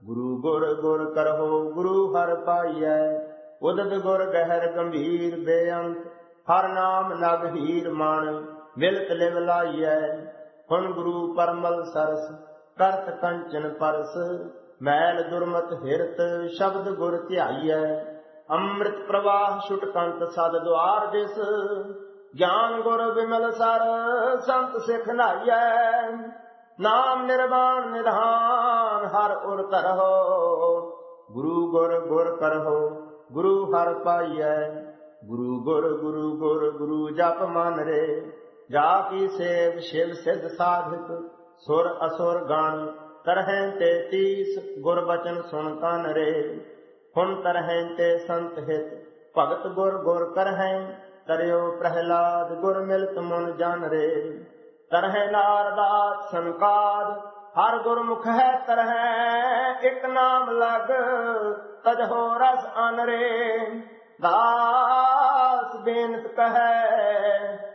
गुरु गुर गुर करहो गुरु हर पाइयै। उदत गुर गहर गंभीर बेअंत, हर नाम नग हीर मण मिलत लिव लाइयै। हुन गुरु परमल सरस करत कंचन परस, मैल दुर्मत हिरत शब्द गुर ध्याइयै। अमृत प्रवाह छुटकंत सद द्वार दिस, ज्ञान गुर विमल सर संत सिख नाइयै। नाम निर्वाण निधान हर उर तरहो, गुरु गुर गुर करहो गुरु हर पाइयै। गुरु गुर गुरु जप मन रे, जाकी सेव शिव सिद्ध साधिक। सुर असुर गण तरहें ते तीस, गुर बचन सुन कान रे। हुन तरहें ते संत हित, भगत गुर गुर करहें। तरयो प्रहलाद गुर मिलत मुन जान रे। तरह नारदास संकाद हर गुरमुख है तरह। एक नाम लग तजहो रस अन रे। दास बेनत कहे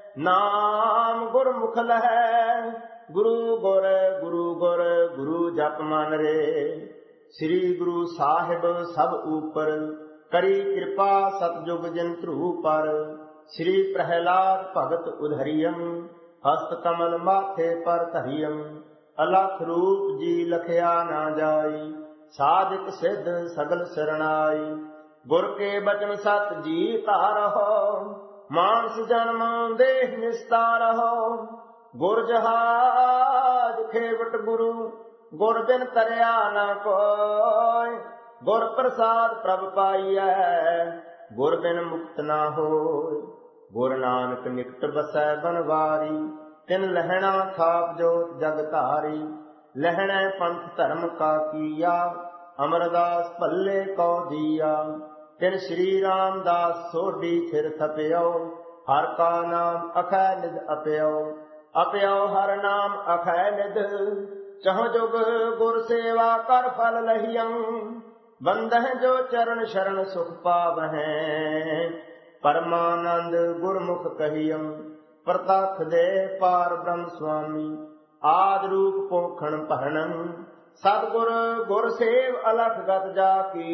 नाम गुरमुख लहै। गुरु गुर गुरु जप मन रे। श्री गुरु साहिब सब ऊपर, करी कृपा सतजुग जिन ध्रुव पर। श्री प्रहलाद भगत उधरियम, हस्त कमल माथे पर धरियम। अलख रूप जी लखया ना जाई, साधिक सिद्ध सगल शरणाई। गुर के बचन सत जी तारहो, मानस जन्म देह निस्तारहो। गुर जहाज खेवट गुरु, गुर बिन तरया न कोय। गुर प्रसाद प्रभ पाइयै, गुर बिन मुक्त ना होय। गुर नानक निकट बसै बनवारी, तिन लहना थाप जोत जग धारी। लहणै पंथ धर्म का किया, अमरदास भल्ले कौ दिया। तिन श्री रामदास सोढी थिर थप्यो, हर का नाम अखै निध अपयो। अपयो हर नाम अखै निध, चहुँ जुग गुर सेवा कर फल लहियम। बंदह जो चरण शरण सुख पावहें, परमानंद गुरमुख कहियम। प्रतख दे पार ब्रह्म स्वामी, आद रूप पोखण भरणम। सतगुर गुर सेव अलख गत जाकी,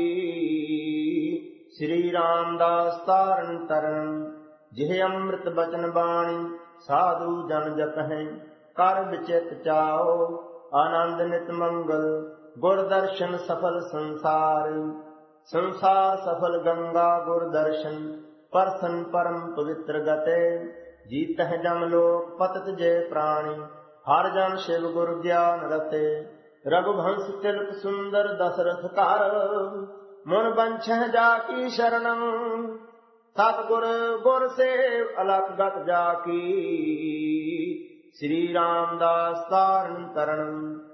श्री रामदास तारण तरन। जिह अमृत बचन बाणी, साधु जन जपहें। कर विचित चाओ, आनंद नित मंगल। गुर दर्शन सफल संसार, संसार सफल गंगा गुर दर्शन। परसन परम पवित्र गते, जीतह जम लोक पतत जय प्राणी। हर जन शिव गुरु ज्ञान रते, रघुवंश तिलक सुंदर दशरथ कार। मुन बंछह जाकी शरणम, सतगुर गुर सेव अलख गत जाकी। श्री रामदास तारण तरन।